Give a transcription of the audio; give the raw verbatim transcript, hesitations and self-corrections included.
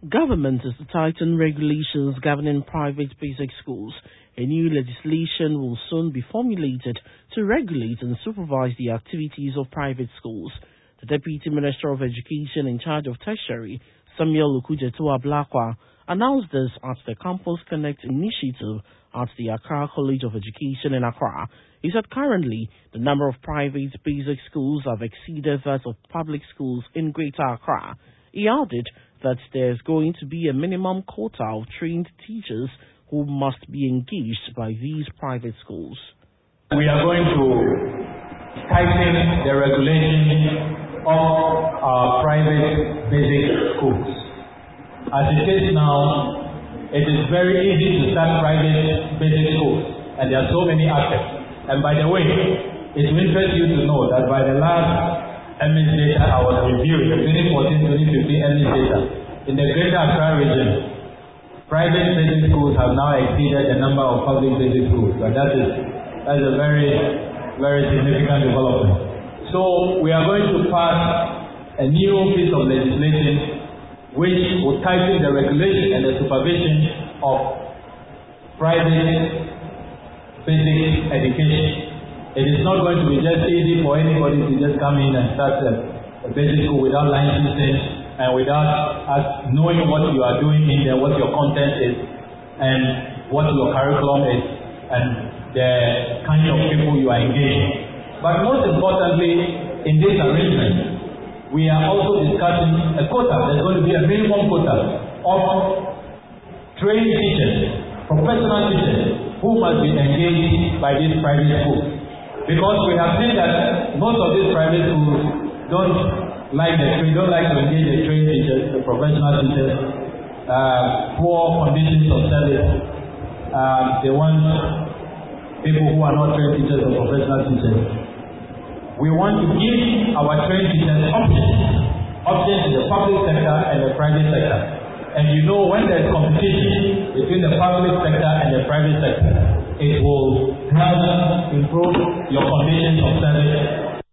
Government is to tighten regulations governing private basic schools. A new legislation will soon be formulated to regulate and supervise the activities of private schools. The Deputy Minister of Education in charge of tertiary, Samuel Okujetu-Ablakwa, announced this at the Campus Connect initiative at the Accra College of Education in Accra. He said currently the number of private basic schools have exceeded that of public schools in Greater Accra. He added that there's going to be a minimum quota of trained teachers who must be engaged by these private schools. We are going to tighten the regulation of our private basic schools. As it is now, it is very easy to start private basic schools, and there are so many actors. And by the way, it will interest you to know that by the last M S data I was reviewing, the twenty fourteen twenty fifteen M S data, in the Greater Accra region, private basic schools have now exceeded the number of public basic schools. And that is that is a very, very significant development. So we are going to pass a new piece of legislation which will tighten the regulation and the supervision of private basic education. It is not going to be just easy for anybody to just come in and start a, a basic school without licensing and without us knowing what you are doing in there, what your content is, and what your curriculum is, and the kind of people you are engaging. But most importantly, in this arrangement, we are also discussing a quota. There's going to be a minimum quota of trained teachers, professional teachers, who must be engaged by these private schools. Because we have seen that most of these private schools don't like the train, don't like to engage the trained teachers, the professional teachers, uh, poor conditions of service. Uh, they want people who are not trained teachers or professional teachers. We want to give our trained teachers options, options in the public sector and the private sector. And you know, when there is competition between the public sector and the private sector, it will help improve your conditions of service